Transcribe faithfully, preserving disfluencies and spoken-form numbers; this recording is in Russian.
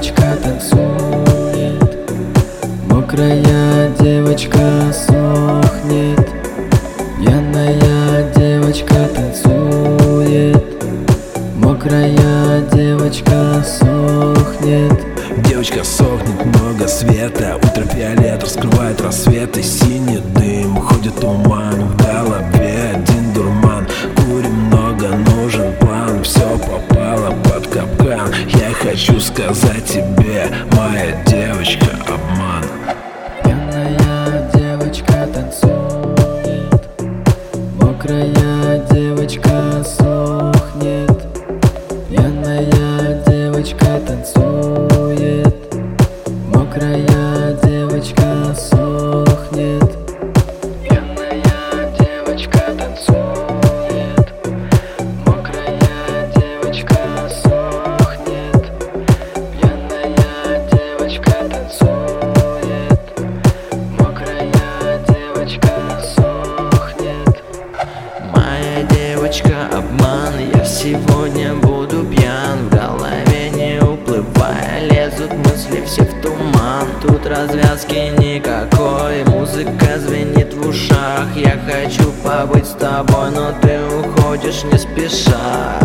девочка танцует, мокрая девочка сохнет. Пьяная девочка танцует, мокрая девочка сохнет. Девочка сохнет, много света, ультрафиолет раскрывает рассветы. Синий дым, ходит туман, в голове один дурман. Курим много, нужен план, все попало под капкан. Я хочу сказать тебе, моя девочка, обман. Пьяная девочка танцует, мокрая девочка сохнет. Пьяная девочка танцует, мокрая девочка сохнет. Пьяная девочка танцует, мокрая девочка сохнет. Пьяная девочка танцует, мокрая девочка сохнет. Моя девочка обман, я сегодня буду пьян. В голове не уплывая, лезут мысли все в туман. Тут развязки никакой, музыка звенит в ушах. Я хочу побыть с тобой, но ты уходишь не спеша.